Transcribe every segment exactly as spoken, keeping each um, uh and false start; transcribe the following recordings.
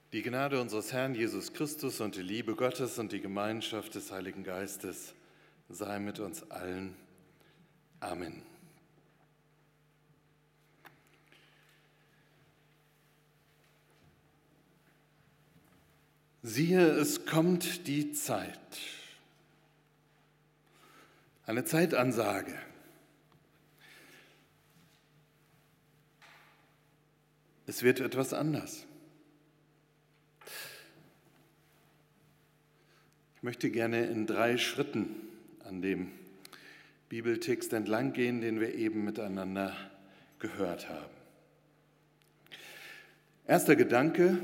Die Gnade unseres Herrn Jesus Christus und die Liebe Gottes und die Gemeinschaft des Heiligen Geistes sei mit uns allen. Amen. Siehe, es kommt die Zeit. Eine Zeitansage. Es wird etwas anders. Ich möchte gerne in drei Schritten an dem Bibeltext entlang gehen, den wir eben miteinander gehört haben. Erster Gedanke,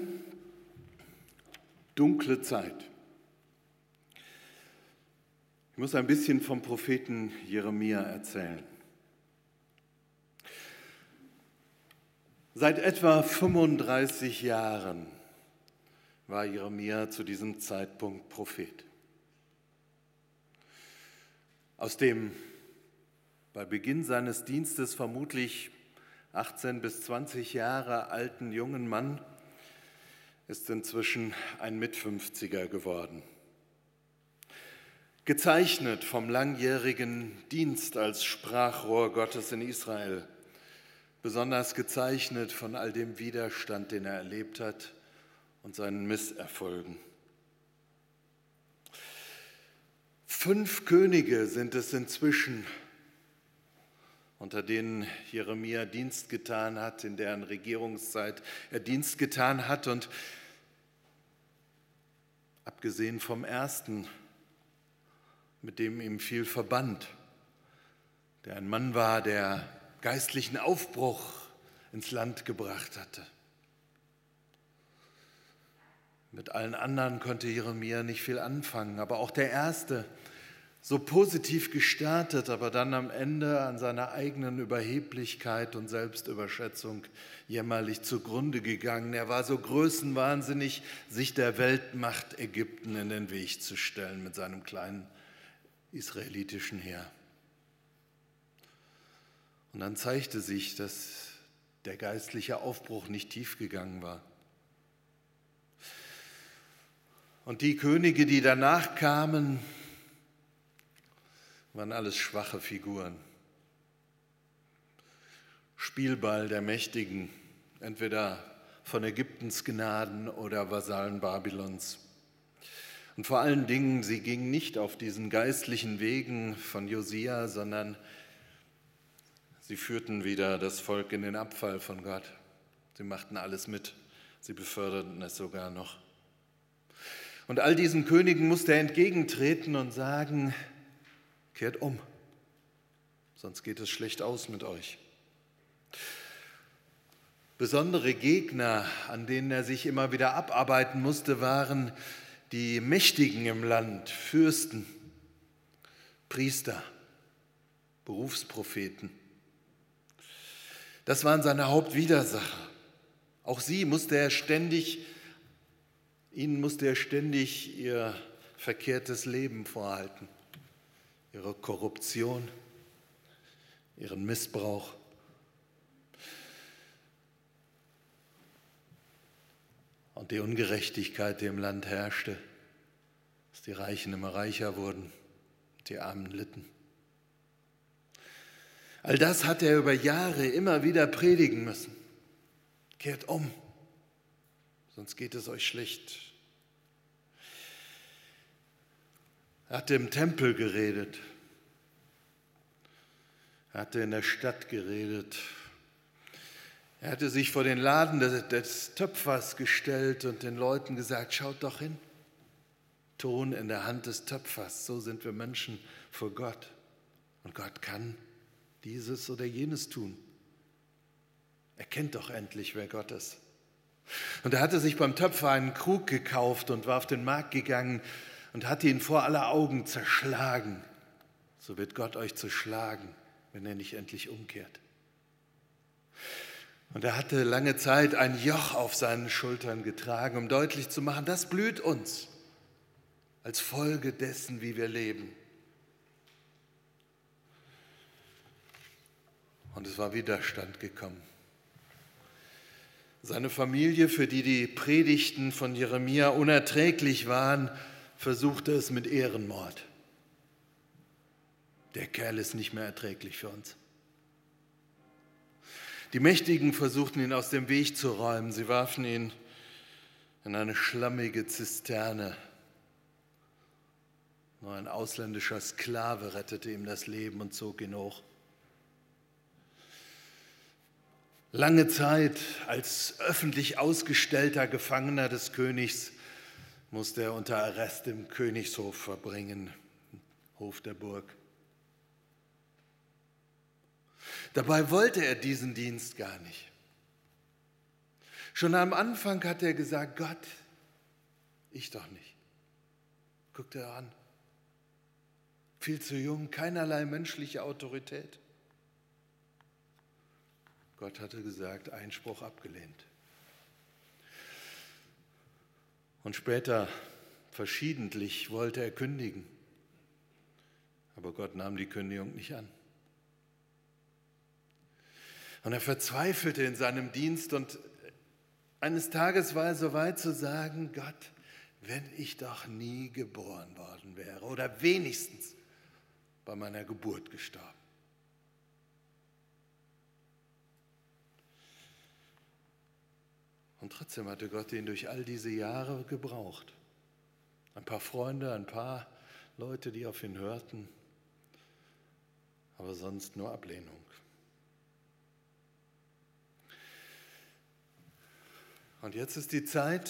dunkle Zeit. Ich muss ein bisschen vom Propheten Jeremia erzählen. Seit etwa fünfunddreißig Jahren war Jeremia zu diesem Zeitpunkt Prophet. Aus dem bei Beginn seines Dienstes vermutlich achtzehn bis zwanzig Jahre alten jungen Mann ist inzwischen ein Mitfünfziger geworden. Gezeichnet vom langjährigen Dienst als Sprachrohr Gottes in Israel, besonders gezeichnet von all dem Widerstand, den er erlebt hat und seinen Misserfolgen. Fünf Könige sind es inzwischen, unter denen Jeremia Dienst getan hat, in deren Regierungszeit er Dienst getan hat. Und abgesehen vom ersten, mit dem ihm viel verband, der ein Mann war, der geistlichen Aufbruch ins Land gebracht hatte. Mit allen anderen konnte Jeremia nicht viel anfangen, aber auch der erste, so positiv gestartet, aber dann am Ende an seiner eigenen Überheblichkeit und Selbstüberschätzung jämmerlich zugrunde gegangen. Er war so größenwahnsinnig, sich der Weltmacht Ägypten in den Weg zu stellen mit seinem kleinen israelitischen Heer. Und dann zeigte sich, dass der geistliche Aufbruch nicht tief gegangen war. Und die Könige, die danach kamen, waren alles schwache Figuren. Spielball der Mächtigen, entweder von Ägyptens Gnaden oder Vasallen Babylons. Und vor allen Dingen, sie gingen nicht auf diesen geistlichen Wegen von Josia, sondern sie führten wieder das Volk in den Abfall von Gott. Sie machten alles mit, sie beförderten es sogar noch. Und all diesen Königen musste er entgegentreten und sagen, kehrt um, sonst geht es schlecht aus mit euch. Besondere Gegner, an denen er sich immer wieder abarbeiten musste, waren die Mächtigen im Land, Fürsten, Priester, Berufspropheten. Das waren seine Hauptwidersacher. Auch sie musste er ständig, ihnen musste er ständig ihr verkehrtes Leben vorhalten. Ihre Korruption, ihren Missbrauch. Und die Ungerechtigkeit, die im Land herrschte, dass die Reichen immer reicher wurden, die Armen litten. All das hat er über Jahre immer wieder predigen müssen. Kehrt um, sonst geht es euch schlecht. Er hatte im Tempel geredet. Er hatte in der Stadt geredet. Er hatte sich vor den Laden des, des Töpfers gestellt und den Leuten gesagt, schaut doch hin. Ton in der Hand des Töpfers, so sind wir Menschen vor Gott. Und Gott kann dieses oder jenes tun. Erkennt doch endlich, wer Gott ist. Und er hatte sich beim Töpfer einen Krug gekauft und war auf den Markt gegangen und hatte ihn vor aller Augen zerschlagen. So wird Gott euch zerschlagen, wenn er nicht endlich umkehrt. Und er hatte lange Zeit ein Joch auf seinen Schultern getragen, um deutlich zu machen, das blüht uns als Folge dessen, wie wir leben. Und es war Widerstand gekommen. Seine Familie, für die die Predigten von Jeremia unerträglich waren, versuchte es mit Ehrenmord. Der Kerl ist nicht mehr erträglich für uns. Die Mächtigen versuchten ihn aus dem Weg zu räumen. Sie warfen ihn in eine schlammige Zisterne. Nur ein ausländischer Sklave rettete ihm das Leben und zog ihn hoch. Lange Zeit als öffentlich ausgestellter Gefangener des Königs musste er unter Arrest im Königshof verbringen, Hof der Burg. Dabei wollte er diesen Dienst gar nicht. Schon am Anfang hat er gesagt, Gott, ich doch nicht. Guckt er an. Viel zu jung, keinerlei menschliche Autorität. Gott hatte gesagt, Einspruch abgelehnt. Und später, verschiedentlich, wollte er kündigen. Aber Gott nahm die Kündigung nicht an. Und er verzweifelte in seinem Dienst und eines Tages war er so weit zu sagen, Gott, wenn ich doch nie geboren worden wäre oder wenigstens bei meiner Geburt gestorben. Und trotzdem hatte Gott ihn durch all diese Jahre gebraucht. Ein paar Freunde, ein paar Leute, die auf ihn hörten, aber sonst nur Ablehnung. Und jetzt ist die Zeit,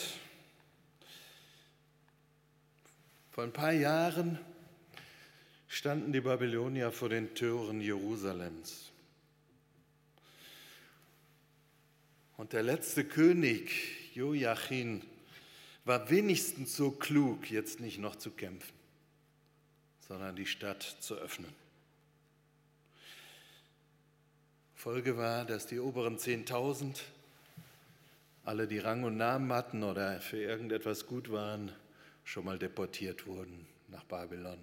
vor ein paar Jahren standen die Babylonier vor den Toren Jerusalems. Und der letzte König, Joachim, war wenigstens so klug, jetzt nicht noch zu kämpfen, sondern die Stadt zu öffnen. Folge war, dass die oberen zehntausend, alle, die Rang und Namen hatten oder für irgendetwas gut waren, schon mal deportiert wurden nach Babylon.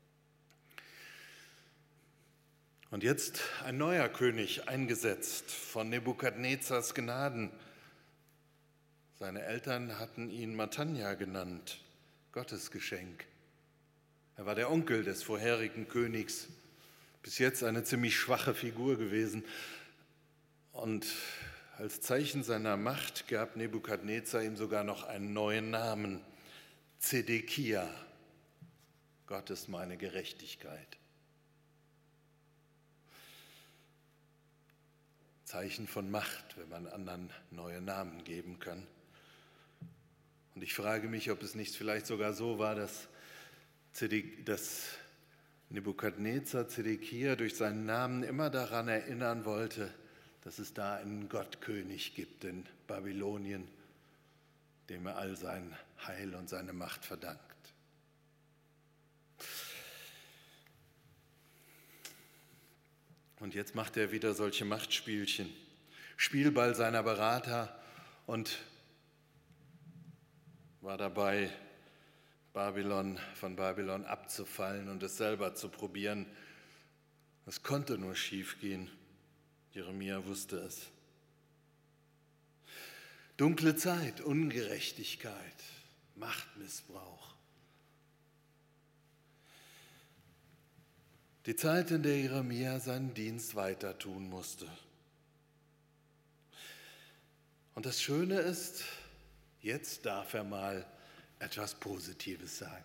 Und jetzt ein neuer König eingesetzt von Nebukadnezars Gnaden. Seine Eltern hatten ihn Matanja genannt, Gottes Geschenk. Er war der Onkel des vorherigen Königs, bis jetzt eine ziemlich schwache Figur gewesen. Und als Zeichen seiner Macht gab Nebukadnezar ihm sogar noch einen neuen Namen, Zedekia, Gott ist meine Gerechtigkeit. Zeichen von Macht, wenn man anderen neue Namen geben kann. Und ich frage mich, ob es nicht vielleicht sogar so war, dass, Zedek, dass Nebukadnezar Zedekia durch seinen Namen immer daran erinnern wollte, dass es da einen Gottkönig gibt in Babylonien, dem er all sein Heil und seine Macht verdankt. Und jetzt macht er wieder solche Machtspielchen, Spielball seiner Berater und war dabei, Babylon, von Babylon abzufallen und es selber zu probieren. Es konnte nur schiefgehen. Jeremia wusste es. Dunkle Zeit, Ungerechtigkeit, Machtmissbrauch. Die Zeit, in der Jeremia seinen Dienst weiter tun musste. Und das Schöne ist, jetzt darf er mal etwas Positives sagen.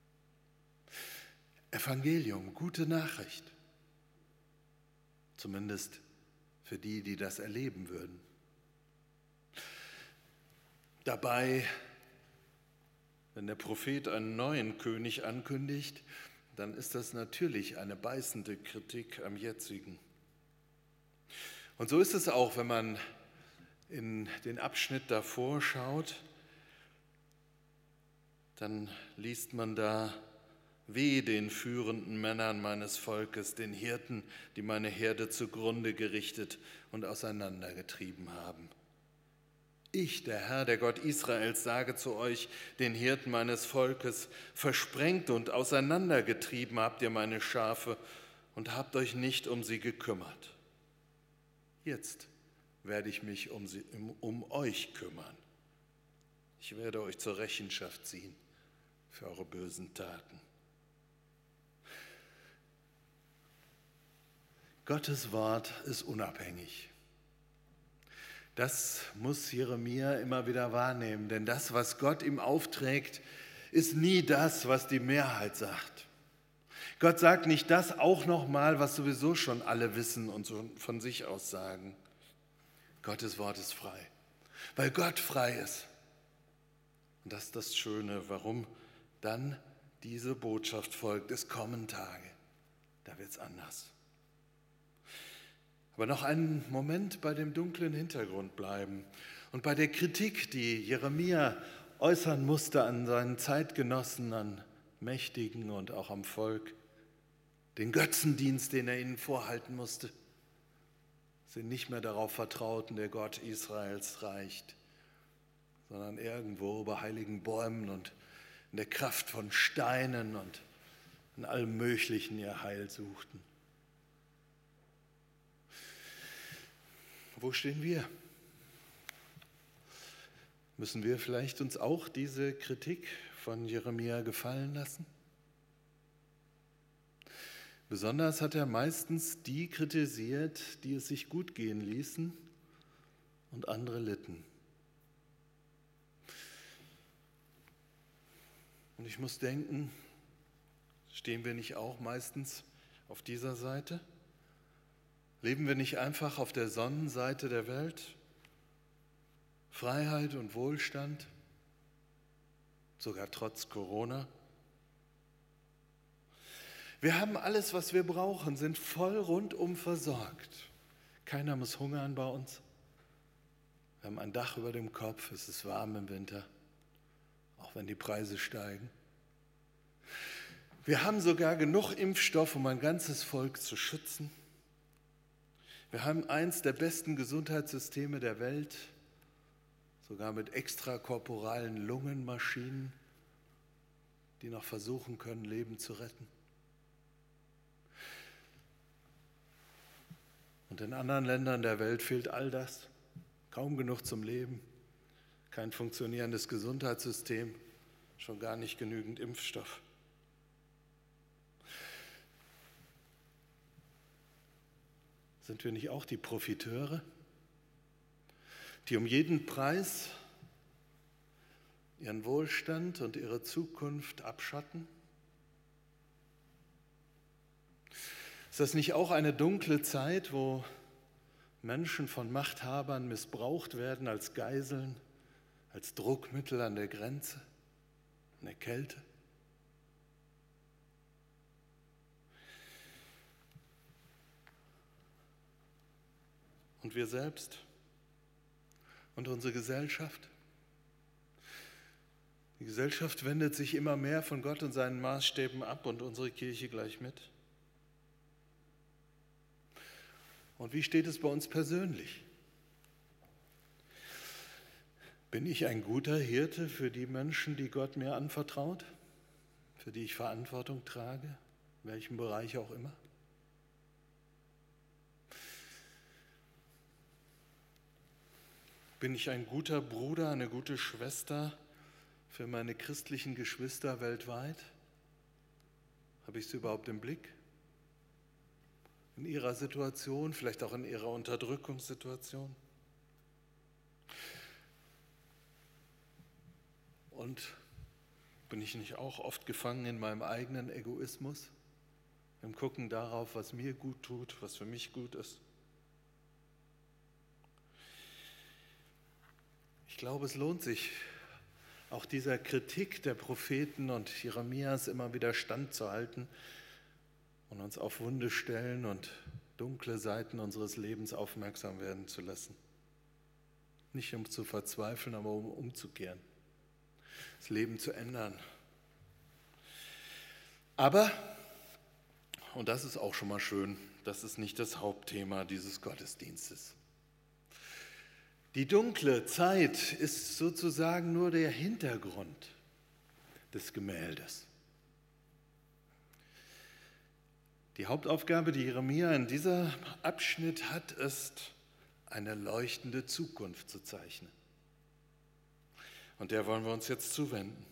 Evangelium, gute Nachricht. Zumindest für die, die das erleben würden. Dabei, wenn der Prophet einen neuen König ankündigt, dann ist das natürlich eine beißende Kritik am jetzigen. Und so ist es auch, wenn man in den Abschnitt davor schaut, dann liest man da: Weh den führenden Männern meines Volkes, den Hirten, die meine Herde zugrunde gerichtet und auseinandergetrieben haben. Ich, der Herr, der Gott Israels, sage zu euch, den Hirten meines Volkes: Versprengt und auseinandergetrieben habt ihr meine Schafe und habt euch nicht um sie gekümmert. Jetzt werde ich mich um, sie, um, um euch kümmern. Ich werde euch zur Rechenschaft ziehen für eure bösen Taten. Gottes Wort ist unabhängig. Das muss Jeremia immer wieder wahrnehmen, denn das, was Gott ihm aufträgt, ist nie das, was die Mehrheit sagt. Gott sagt nicht das auch nochmal, was sowieso schon alle wissen und so von sich aus sagen. Gottes Wort ist frei, weil Gott frei ist. Und das ist das Schöne, warum dann diese Botschaft folgt. Es kommen Tage, da wird es anders. Aber noch einen Moment bei dem dunklen Hintergrund bleiben und bei der Kritik, die Jeremia äußern musste an seinen Zeitgenossen, an Mächtigen und auch am Volk. Den Götzendienst, den er ihnen vorhalten musste, sie nicht mehr darauf vertrauten, der Gott Israels reicht, sondern irgendwo bei heiligen Bäumen und in der Kraft von Steinen und in allem Möglichen ihr Heil suchten. Wo stehen wir? Müssen wir vielleicht uns auch diese Kritik von Jeremia gefallen lassen? Besonders hat er meistens die kritisiert, die es sich gut gehen ließen und andere litten. Und ich muss denken, stehen wir nicht auch meistens auf dieser Seite? Leben wir nicht einfach auf der Sonnenseite der Welt? Freiheit und Wohlstand, sogar trotz Corona. Wir haben alles, was wir brauchen, sind voll rundum versorgt. Keiner muss hungern bei uns. Wir haben ein Dach über dem Kopf, es ist warm im Winter, auch wenn die Preise steigen. Wir haben sogar genug Impfstoff, um ein ganzes Volk zu schützen. Wir haben eins der besten Gesundheitssysteme der Welt, sogar mit extrakorporalen Lungenmaschinen, die noch versuchen können, Leben zu retten. Und in anderen Ländern der Welt fehlt all das, kaum genug zum Leben, kein funktionierendes Gesundheitssystem, schon gar nicht genügend Impfstoff. Sind wir nicht auch die Profiteure, die um jeden Preis ihren Wohlstand und ihre Zukunft abschatten? Ist das nicht auch eine dunkle Zeit, wo Menschen von Machthabern missbraucht werden als Geiseln, als Druckmittel an der Grenze, an der Kälte? Und wir selbst und unsere Gesellschaft? Die Gesellschaft wendet sich immer mehr von Gott und seinen Maßstäben ab und unsere Kirche gleich mit. Und wie steht es bei uns persönlich? Bin ich ein guter Hirte für die Menschen, die Gott mir anvertraut, für die ich Verantwortung trage, in welchem Bereich auch immer? Bin ich ein guter Bruder, eine gute Schwester für meine christlichen Geschwister weltweit? Habe ich sie überhaupt im Blick? In ihrer Situation, vielleicht auch in ihrer Unterdrückungssituation? Und bin ich nicht auch oft gefangen in meinem eigenen Egoismus, im Gucken darauf, was mir gut tut, was für mich gut ist? Ich glaube, es lohnt sich, auch dieser Kritik der Propheten und Jeremias immer wieder standzuhalten und uns auf wunde Stellen und dunkle Seiten unseres Lebens aufmerksam werden zu lassen. Nicht um zu verzweifeln, aber um umzukehren, das Leben zu ändern. Aber, und das ist auch schon mal schön, das ist nicht das Hauptthema dieses Gottesdienstes. Die dunkle Zeit ist sozusagen nur der Hintergrund des Gemäldes. Die Hauptaufgabe, die Jeremia in diesem Abschnitt hat, ist, eine leuchtende Zukunft zu zeichnen. Und der wollen wir uns jetzt zuwenden.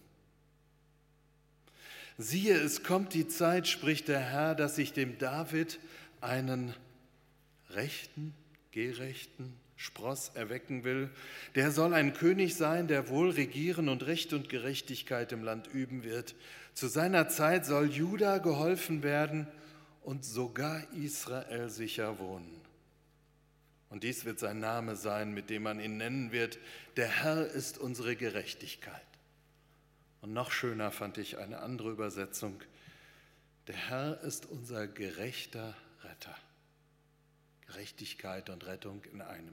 Siehe, es kommt die Zeit, spricht der Herr, dass ich dem David einen rechten, gerechten Spross erwecken will. Der soll ein König sein, der wohl regieren und Recht und Gerechtigkeit im Land üben wird. Zu seiner Zeit soll Juda geholfen werden und sogar Israel sicher wohnen. Und dies wird sein Name sein, mit dem man ihn nennen wird. Der Herr ist unsere Gerechtigkeit. Und noch schöner fand ich eine andere Übersetzung. Der Herr ist unser gerechter Retter. Gerechtigkeit und Rettung in einem.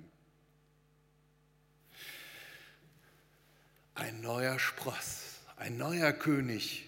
Ein neuer Spross, ein neuer König.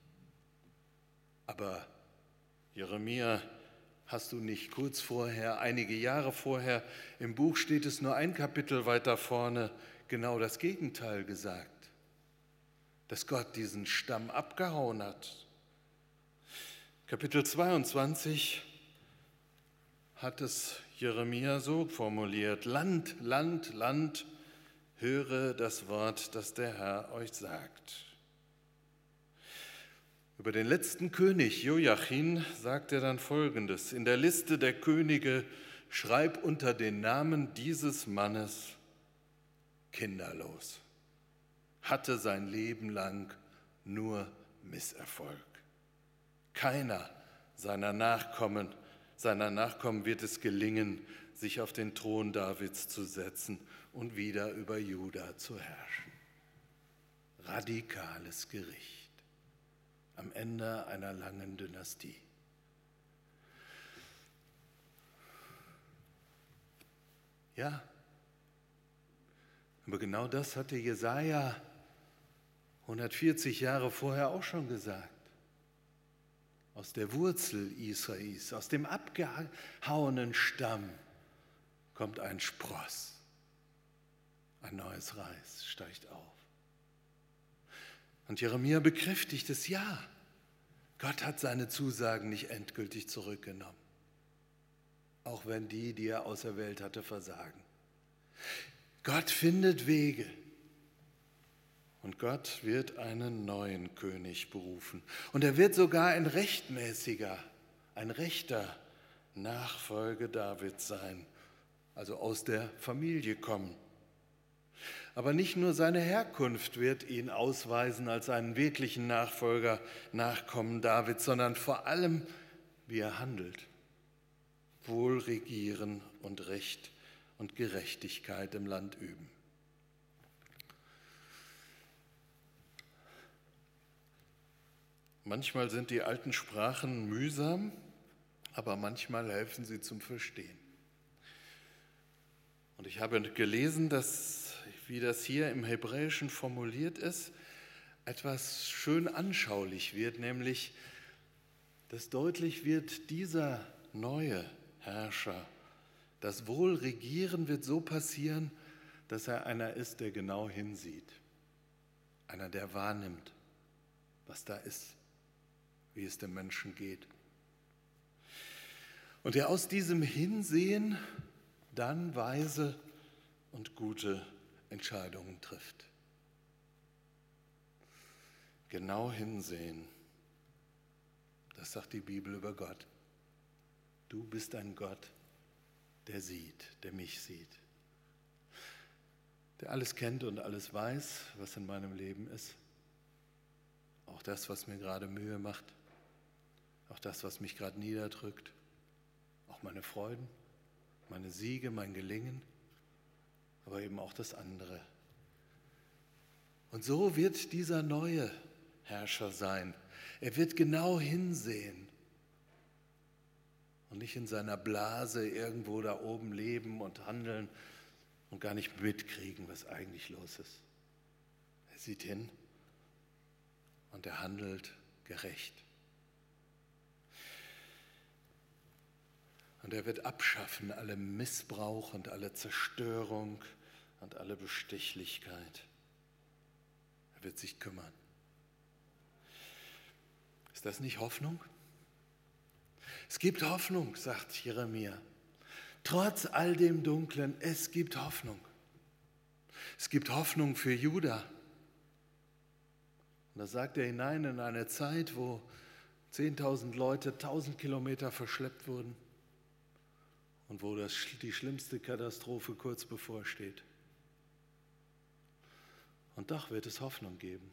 Aber Jeremia, hast du nicht kurz vorher, einige Jahre vorher, im Buch steht es nur ein Kapitel weiter vorne, genau das Gegenteil gesagt, dass Gott diesen Stamm abgehauen hat. Kapitel zweiundzwanzig hat es Jeremia so formuliert: Land, Land, Land, höre das Wort, das der Herr euch sagt. Über den letzten König Joachim sagt er dann Folgendes: In der Liste der Könige schreib unter den Namen dieses Mannes kinderlos, hatte sein Leben lang nur Misserfolg. Keiner seiner Nachkommen, seiner Nachkommen wird es gelingen, sich auf den Thron Davids zu setzen und wieder über Juda zu herrschen. Radikales Gericht am Ende einer langen Dynastie. Ja, aber genau das hatte Jesaja hundertvierzig Jahre vorher auch schon gesagt. Aus der Wurzel Isais, aus dem abgehauenen Stamm kommt ein Spross. Ein neues Reis steigt auf. Und Jeremia bekräftigt es, ja, Gott hat seine Zusagen nicht endgültig zurückgenommen, auch wenn die, die er auserwählt hatte, versagen. Gott findet Wege und Gott wird einen neuen König berufen. Und er wird sogar ein rechtmäßiger, ein rechter Nachfolger Davids sein, also aus der Familie kommen. Aber nicht nur seine Herkunft wird ihn ausweisen als einen wirklichen Nachfolger, Nachkommen Davids, sondern vor allem, wie er handelt. Wohl regieren und Recht und Gerechtigkeit im Land üben. Manchmal sind die alten Sprachen mühsam, aber manchmal helfen sie zum Verstehen. Und ich habe gelesen, dass, wie das hier im Hebräischen formuliert ist, etwas schön anschaulich wird, nämlich, dass deutlich wird, dieser neue Herrscher, das Wohlregieren wird so passieren, dass er einer ist, der genau hinsieht, einer, der wahrnimmt, was da ist, wie es dem Menschen geht. Und der aus diesem Hinsehen dann weise und gute Entscheidungen trifft. Genau hinsehen, das sagt die Bibel über Gott. Du bist ein Gott, der sieht, der mich sieht, der alles kennt und alles weiß, was in meinem Leben ist. Auch das, was mir gerade Mühe macht, auch das, was mich gerade niederdrückt, auch meine Freuden, meine Siege, mein Gelingen, aber eben auch das andere. Und so wird dieser neue Herrscher sein. Er wird genau hinsehen und nicht in seiner Blase irgendwo da oben leben und handeln und gar nicht mitkriegen, was eigentlich los ist. Er sieht hin und er handelt gerecht. Und er wird abschaffen alle Missbrauch und alle Zerstörung und alle Bestechlichkeit. Er wird sich kümmern. Ist das nicht Hoffnung? Es gibt Hoffnung, sagt Jeremia. Trotz all dem Dunklen, es gibt Hoffnung. Es gibt Hoffnung für Juda. Und das sagt er hinein in eine Zeit, wo zehntausend Leute tausend Kilometer verschleppt wurden und wo das, die schlimmste Katastrophe kurz bevorsteht. Und doch wird es Hoffnung geben.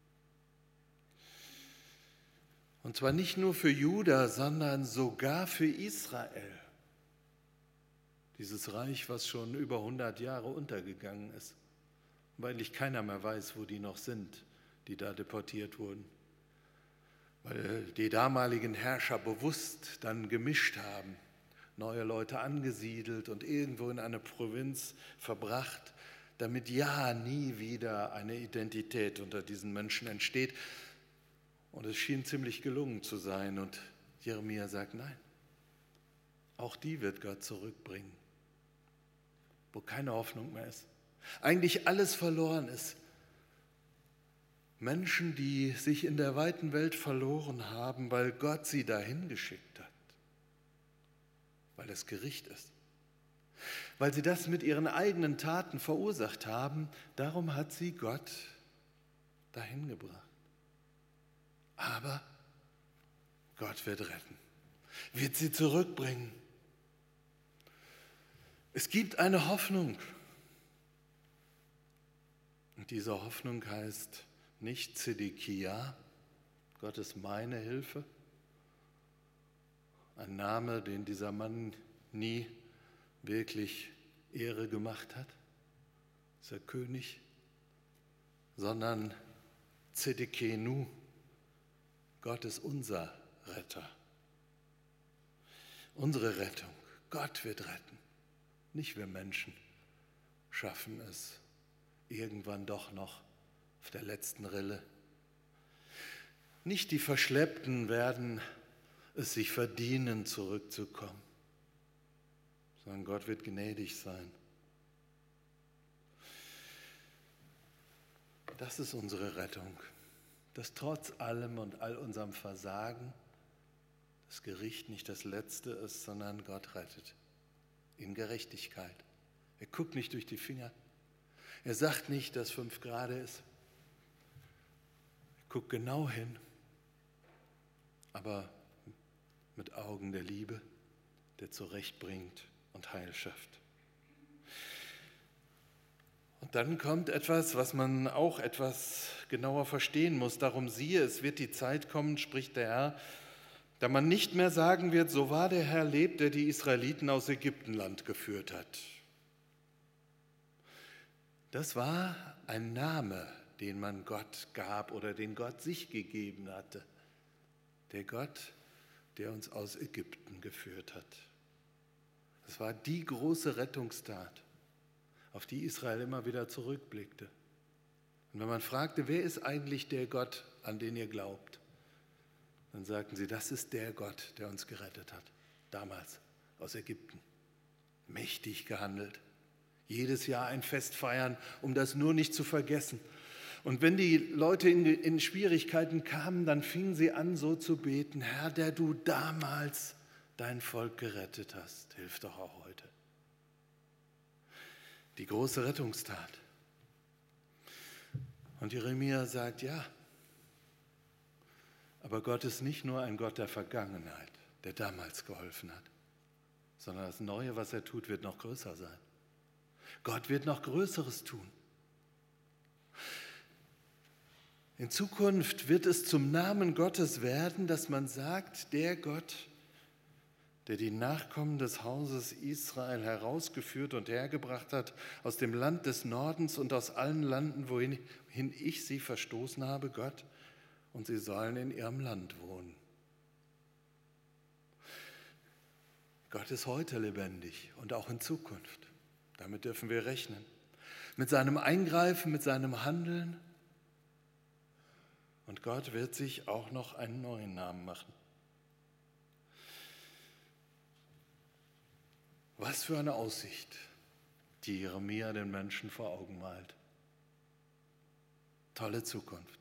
Und zwar nicht nur für Juda, sondern sogar für Israel. Dieses Reich, was schon über hundert Jahre untergegangen ist, weil eigentlich keiner mehr weiß, wo die noch sind, die da deportiert wurden. Weil die damaligen Herrscher bewusst dann gemischt haben, neue Leute angesiedelt und irgendwo in eine Provinz verbracht, damit ja nie wieder eine Identität unter diesen Menschen entsteht. Und es schien ziemlich gelungen zu sein. Und Jeremia sagt, nein, auch die wird Gott zurückbringen, wo keine Hoffnung mehr ist. Eigentlich alles verloren ist. Menschen, die sich in der weiten Welt verloren haben, weil Gott sie dahin geschickt hat, weil es Gericht ist. Weil sie das mit ihren eigenen Taten verursacht haben, darum hat sie Gott dahin gebracht. Aber Gott wird retten, wird sie zurückbringen. Es gibt eine Hoffnung. Und diese Hoffnung heißt nicht Zedekia, Gott ist meine Hilfe, ein Name, den dieser Mann nie wirklich Ehre gemacht hat, dieser König, sondern Zedekenu, Gott ist unser Retter, unsere Rettung. Gott wird retten, nicht wir Menschen schaffen es irgendwann doch noch auf der letzten Rille. Nicht die Verschleppten werden es sich verdienen, zurückzukommen, sondern Gott wird gnädig sein. Das ist unsere Rettung, dass trotz allem und all unserem Versagen das Gericht nicht das Letzte ist, sondern Gott rettet in Gerechtigkeit. Er guckt nicht durch die Finger. Er sagt nicht, dass fünf Grad ist. Er guckt genau hin, aber mit Augen der Liebe, der zurechtbringt und Heil schafft. Und dann kommt etwas, was man auch etwas genauer verstehen muss. Darum siehe, es wird die Zeit kommen, spricht der Herr, da man nicht mehr sagen wird, so wahr der Herr lebt, der die Israeliten aus Ägyptenland geführt hat. Das war ein Name, den man Gott gab oder den Gott sich gegeben hatte. Der Gott, der uns aus Ägypten geführt hat. Das war die große Rettungstat, auf die Israel immer wieder zurückblickte. Und wenn man fragte, wer ist eigentlich der Gott, an den ihr glaubt, dann sagten sie, das ist der Gott, der uns gerettet hat, damals aus Ägypten. Mächtig gehandelt. Jedes Jahr ein Fest feiern, um das nur nicht zu vergessen. Und wenn die Leute in, in Schwierigkeiten kamen, dann fingen sie an, so zu beten, Herr, der du damals dein Volk gerettet hast, hilf doch auch heute. Die große Rettungstat. Und Jeremia sagt, ja, aber Gott ist nicht nur ein Gott der Vergangenheit, der damals geholfen hat, sondern das Neue, was er tut, wird noch größer sein. Gott wird noch Größeres tun. In Zukunft wird es zum Namen Gottes werden, dass man sagt, der Gott, der die Nachkommen des Hauses Israel herausgeführt und hergebracht hat aus dem Land des Nordens und aus allen Landen, wohin ich sie verstoßen habe, Gott, und sie sollen in ihrem Land wohnen. Gott ist heute lebendig und auch in Zukunft. Damit dürfen wir rechnen. Mit seinem Eingreifen, mit seinem Handeln. Und Gott wird sich auch noch einen neuen Namen machen. Was für eine Aussicht, die Jeremia den Menschen vor Augen malt. Tolle Zukunft.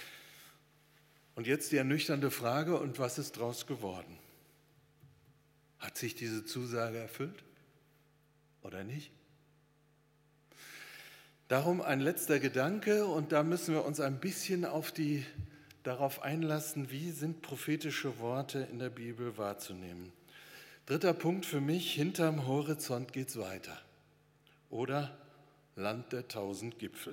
Und jetzt die ernüchternde Frage, und was ist daraus geworden? Hat sich diese Zusage erfüllt oder nicht? Darum ein letzter Gedanke, und da müssen wir uns ein bisschen auf die, darauf einlassen, wie sind prophetische Worte in der Bibel wahrzunehmen. Dritter Punkt für mich, hinterm Horizont geht's weiter. Oder Land der tausend Gipfel.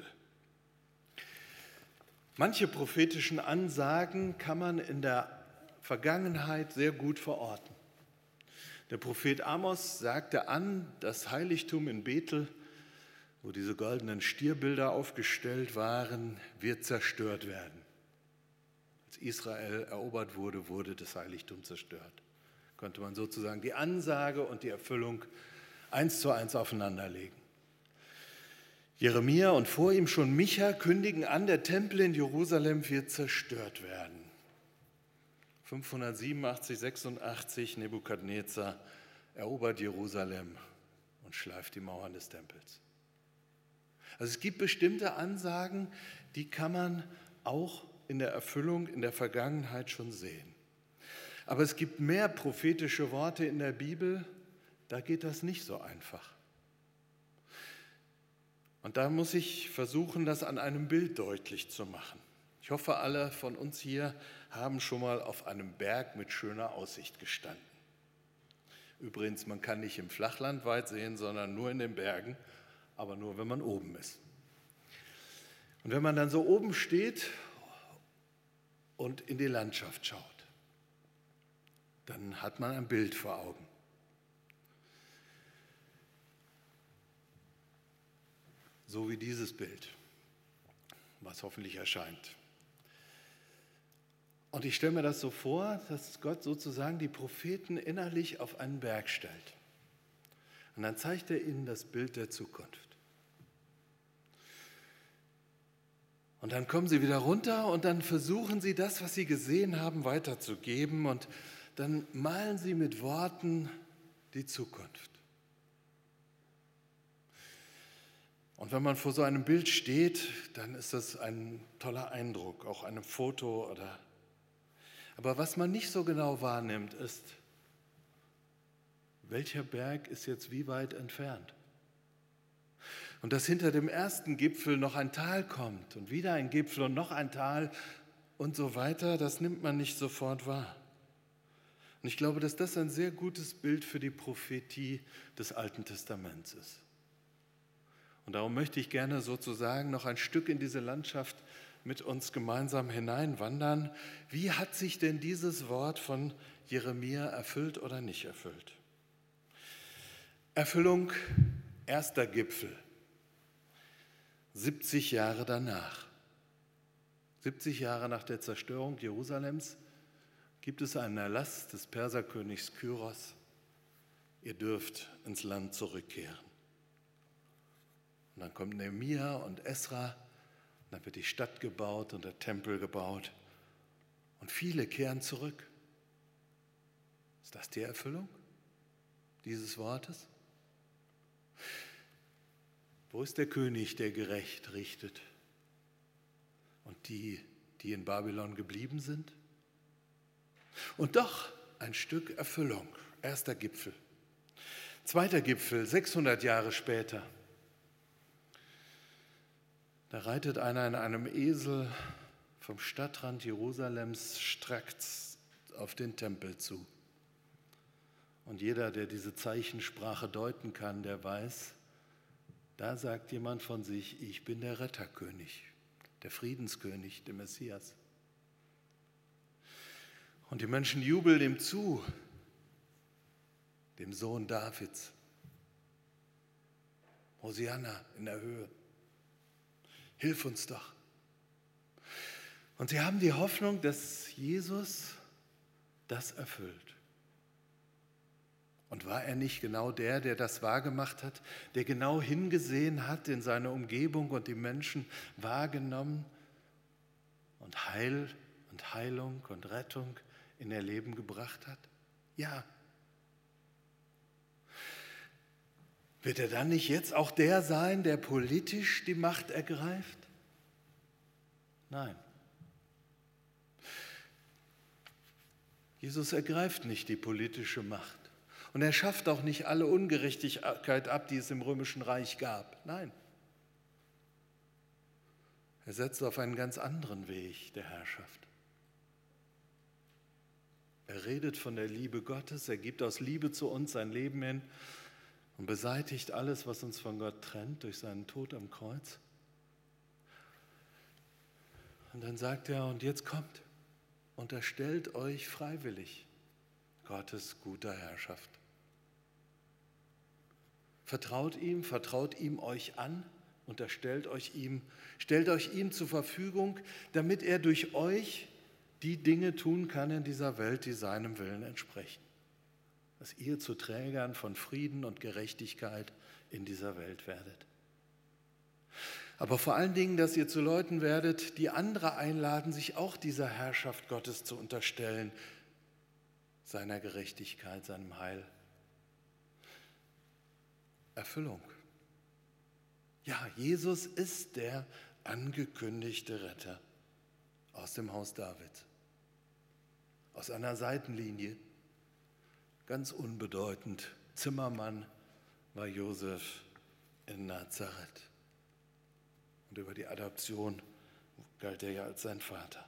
Manche prophetischen Ansagen kann man in der Vergangenheit sehr gut verorten. Der Prophet Amos sagte an, das Heiligtum in Bethel, wo diese goldenen Stierbilder aufgestellt waren, wird zerstört werden. Als Israel erobert wurde, wurde das Heiligtum zerstört. Könnte man sozusagen die Ansage und die Erfüllung eins zu eins aufeinanderlegen. Jeremia und vor ihm schon Micha kündigen an, der Tempel in Jerusalem wird zerstört werden. fünfhundertsiebenundachtzig, sechsundachtzig, Nebukadnezar erobert Jerusalem und schleift die Mauern des Tempels. Also es gibt bestimmte Ansagen, die kann man auch in der Erfüllung in der Vergangenheit schon sehen. Aber es gibt mehr prophetische Worte in der Bibel, da geht das nicht so einfach. Und da muss ich versuchen, das an einem Bild deutlich zu machen. Ich hoffe, alle von uns hier haben schon mal auf einem Berg mit schöner Aussicht gestanden. Übrigens, man kann nicht im Flachland weit sehen, sondern nur in den Bergen, aber nur, wenn man oben ist. Und wenn man dann so oben steht und in die Landschaft schaut, dann hat man ein Bild vor Augen. So wie dieses Bild, was hoffentlich erscheint. Und ich stelle mir das so vor, dass Gott sozusagen die Propheten innerlich auf einen Berg stellt. Und dann zeigt er ihnen das Bild der Zukunft. Und dann kommen sie wieder runter und dann versuchen sie das, was sie gesehen haben, weiterzugeben. Und dann malen sie mit Worten die Zukunft. Und wenn man vor so einem Bild steht, dann ist das ein toller Eindruck, auch einem Foto oder. Aber was man nicht so genau wahrnimmt, ist, welcher Berg ist jetzt wie weit entfernt? Und dass hinter dem ersten Gipfel noch ein Tal kommt und wieder ein Gipfel und noch ein Tal und so weiter, das nimmt man nicht sofort wahr. Und ich glaube, dass das ein sehr gutes Bild für die Prophetie des Alten Testaments ist. Und darum möchte ich gerne sozusagen noch ein Stück in diese Landschaft mit uns gemeinsam hineinwandern. Wie hat sich denn dieses Wort von Jeremia erfüllt oder nicht erfüllt? Erfüllung, erster Gipfel, siebzig Jahre danach. siebzig Jahre nach der Zerstörung Jerusalems gibt es einen Erlass des Perserkönigs Kyros. Ihr dürft ins Land zurückkehren. Und dann kommt Nehemia und Esra, und dann wird die Stadt gebaut und der Tempel gebaut. Und viele kehren zurück. Ist das die Erfüllung dieses Wortes? Wo ist der König, der gerecht richtet? Und die, die in Babylon geblieben sind? Und doch ein Stück Erfüllung, erster Gipfel. Zweiter Gipfel, sechshundert Jahre später. Da reitet einer in einem Esel vom Stadtrand Jerusalems stracks auf den Tempel zu. Und jeder, der diese Zeichensprache deuten kann, der weiß, da sagt jemand von sich, ich bin der Retterkönig, der Friedenskönig, der Messias. Und die Menschen jubeln ihm zu, dem Sohn Davids. Hosianna in der Höhe. Hilf uns doch. Und sie haben die Hoffnung, dass Jesus das erfüllt. Und war er nicht genau der, der das wahrgemacht hat, der genau hingesehen hat in seine Umgebung und die Menschen wahrgenommen und Heil und Heilung und Rettung in ihr Leben gebracht hat? Ja. Wird er dann nicht jetzt auch der sein, der politisch die Macht ergreift? Nein. Jesus ergreift nicht die politische Macht. Und er schafft auch nicht alle Ungerechtigkeit ab, die es im Römischen Reich gab. Nein. Er setzt auf einen ganz anderen Weg der Herrschaft. Er redet von der Liebe Gottes, er gibt aus Liebe zu uns sein Leben hin und beseitigt alles, was uns von Gott trennt, durch seinen Tod am Kreuz. Und dann sagt er, und jetzt kommt, unterstellt euch freiwillig Gottes guter Herrschaft. Vertraut ihm, vertraut ihm euch an, unterstellt euch ihm, stellt euch ihm zur Verfügung, damit er durch euch die Dinge tun kann in dieser Welt, die seinem Willen entsprechen. Dass ihr zu Trägern von Frieden und Gerechtigkeit in dieser Welt werdet. Aber vor allen Dingen, dass ihr zu Leuten werdet, die andere einladen, sich auch dieser Herrschaft Gottes zu unterstellen, seiner Gerechtigkeit, seinem Heil. Erfüllung. Ja, Jesus ist der angekündigte Retter aus dem Haus Davids, aus einer Seitenlinie, ganz unbedeutend. Zimmermann war Josef in Nazareth. Und über die Adoption galt er ja als sein Vater.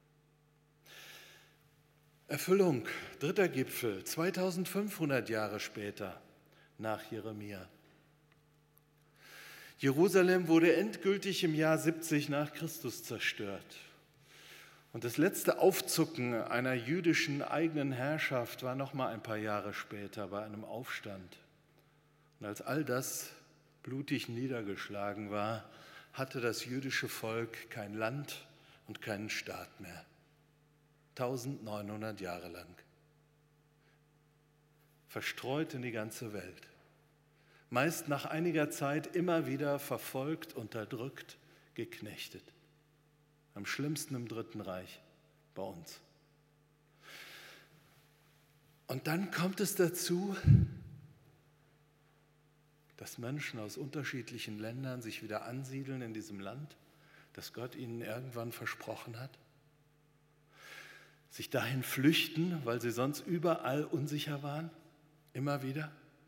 Erfüllung, dritter Gipfel, zweitausendfünfhundert Jahre später, nach Jeremia. Jerusalem wurde endgültig im Jahr siebzig nach Christus zerstört. Und das letzte Aufzucken einer jüdischen eigenen Herrschaft war noch mal ein paar Jahre später bei einem Aufstand. Und als all das blutig niedergeschlagen war, hatte das jüdische Volk kein Land und keinen Staat mehr. neunzehnhundert Jahre lang. Verstreut in die ganze Welt. Meist nach einiger Zeit immer wieder verfolgt, unterdrückt, geknechtet. Am schlimmsten im Dritten Reich, bei uns. Und dann kommt es dazu, dass Menschen aus unterschiedlichen Ländern sich wieder ansiedeln in diesem Land, das Gott ihnen irgendwann versprochen hat. Sich dahin flüchten, weil sie sonst überall unsicher waren, immer wieder.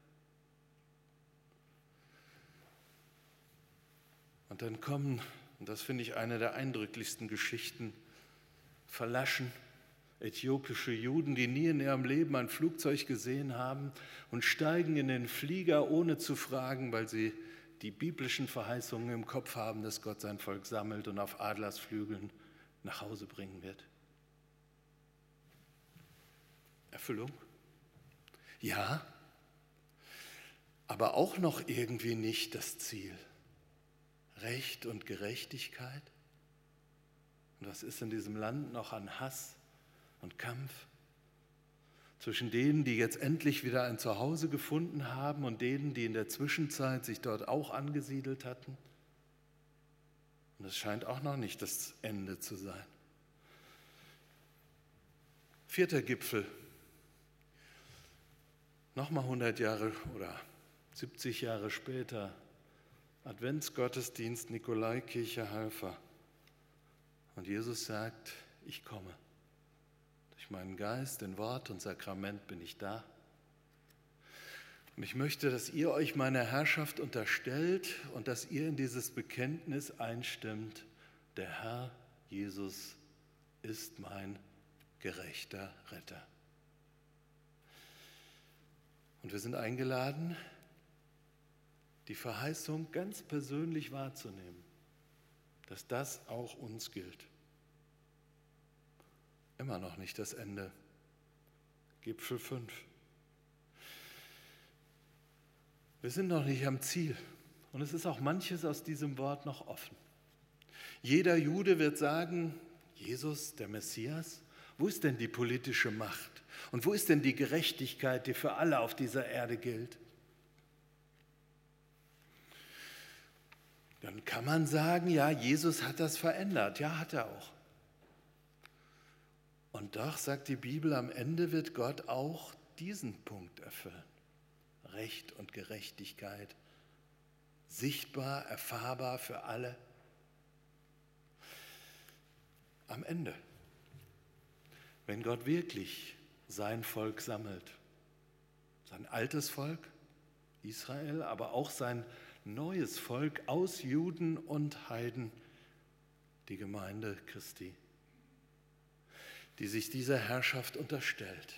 Und dann kommen, und das finde ich eine der eindrücklichsten Geschichten, verlaschen äthiopische Juden, die nie in ihrem Leben ein Flugzeug gesehen haben und steigen in den Flieger, ohne zu fragen, weil sie die biblischen Verheißungen im Kopf haben, dass Gott sein Volk sammelt und auf Adlersflügeln nach Hause bringen wird. Erfüllung? Ja, aber auch noch irgendwie nicht das Ziel. Recht und Gerechtigkeit. Und was ist in diesem Land noch an Hass und Kampf zwischen denen, die jetzt endlich wieder ein Zuhause gefunden haben und denen, die in der Zwischenzeit sich dort auch angesiedelt hatten? Und es scheint auch noch nicht das Ende zu sein. Vierter Gipfel. Nochmal hundert Jahre oder siebzig Jahre später, Adventsgottesdienst, Nikolaikirche, Halver. Und Jesus sagt, ich komme. Durch meinen Geist, in Wort und Sakrament bin ich da. Und ich möchte, dass ihr euch meiner Herrschaft unterstellt und dass ihr in dieses Bekenntnis einstimmt, der Herr Jesus ist mein gerechter Retter. Und wir sind eingeladen, die Verheißung ganz persönlich wahrzunehmen, dass das auch uns gilt. Immer noch nicht das Ende. Gipfel fünf. Wir sind noch nicht am Ziel und es ist auch manches aus diesem Wort noch offen. Jeder Jude wird sagen, Jesus, der Messias, wo ist denn die politische Macht? Und wo ist denn die Gerechtigkeit, die für alle auf dieser Erde gilt? Dann kann man sagen, ja, Jesus hat das verändert. Ja, hat er auch. Und doch sagt die Bibel, am Ende wird Gott auch diesen Punkt erfüllen. Recht und Gerechtigkeit, sichtbar, erfahrbar für alle. Am Ende, wenn Gott wirklich sein Volk sammelt, Sein altes Volk, Israel, aber auch sein neues Volk aus Juden und Heiden, die Gemeinde Christi, die sich dieser Herrschaft unterstellt.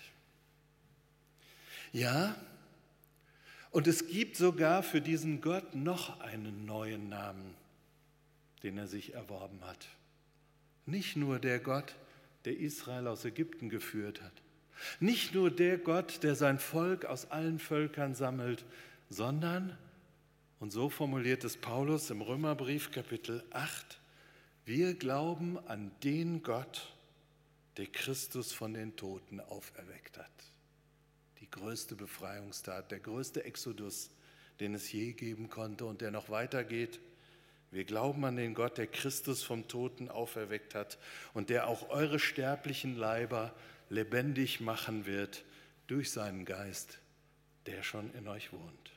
Ja, und es gibt sogar für diesen Gott noch einen neuen Namen, den er sich erworben hat. Nicht nur der Gott, der Israel aus Ägypten geführt hat. Nicht nur der Gott, der sein Volk aus allen Völkern sammelt, sondern, und so formuliert es Paulus im Römerbrief Kapitel acht, wir glauben an den Gott, der Christus von den Toten auferweckt hat. Die größte Befreiungstat, der größte Exodus, den es je geben konnte und der noch weitergeht. Wir glauben an den Gott, der Christus vom Toten auferweckt hat und der auch eure sterblichen Leiber lebendig machen wird durch seinen Geist, der schon in euch wohnt.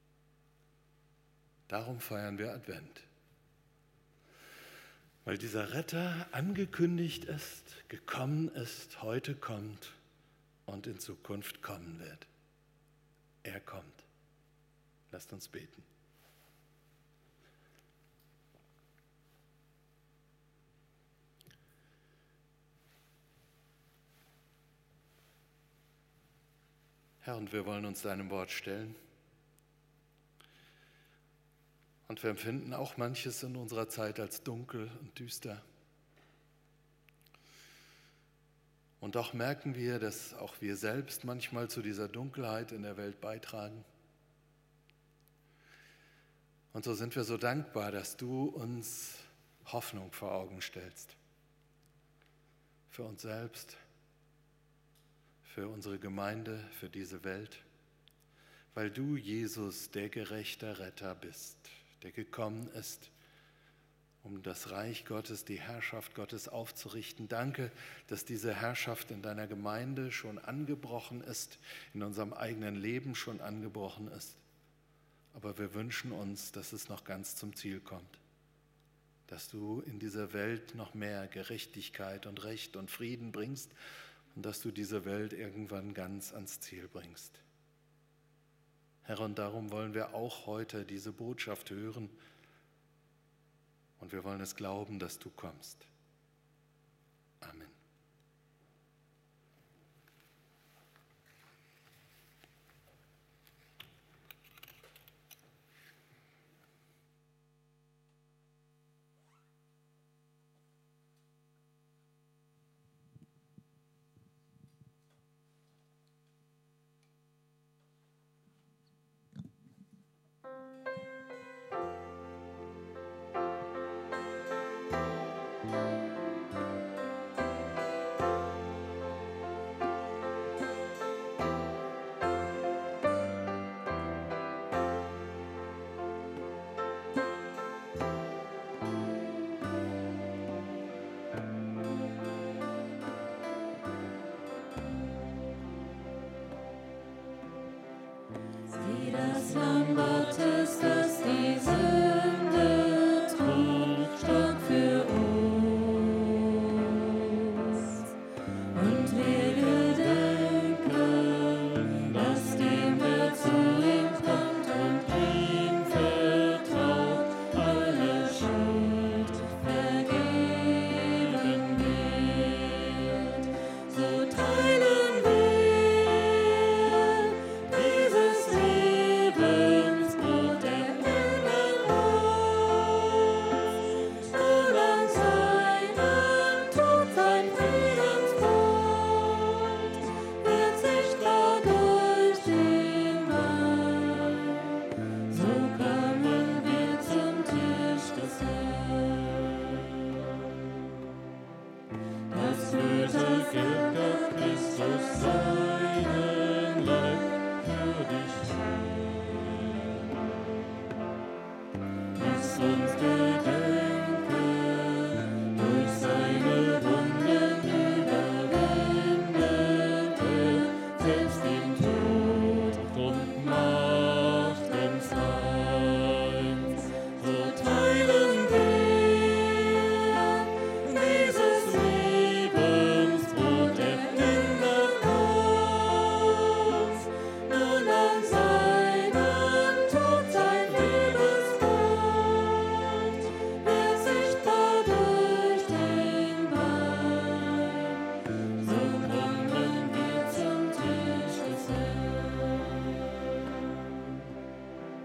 Darum feiern wir Advent. Weil dieser Retter angekündigt ist, gekommen ist, heute kommt und in Zukunft kommen wird. Er kommt. Lasst uns beten. Herr, und wir wollen uns deinem Wort stellen. Und wir empfinden auch manches in unserer Zeit als dunkel und düster. Und doch merken wir, dass auch wir selbst manchmal zu dieser Dunkelheit in der Welt beitragen. Und so sind wir so dankbar, dass du uns Hoffnung vor Augen stellst. Für uns selbst, für unsere Gemeinde, für diese Welt. Weil du, Jesus, der gerechte Retter bist, der gekommen ist, um das Reich Gottes, die Herrschaft Gottes aufzurichten. Danke, dass diese Herrschaft in deiner Gemeinde schon angebrochen ist, in unserem eigenen Leben schon angebrochen ist. Aber wir wünschen uns, dass es noch ganz zum Ziel kommt, dass du in dieser Welt noch mehr Gerechtigkeit und Recht und Frieden bringst und dass du diese Welt irgendwann ganz ans Ziel bringst. Herr, und darum wollen wir auch heute diese Botschaft hören und wir wollen es glauben, dass du kommst. Amen.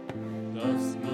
das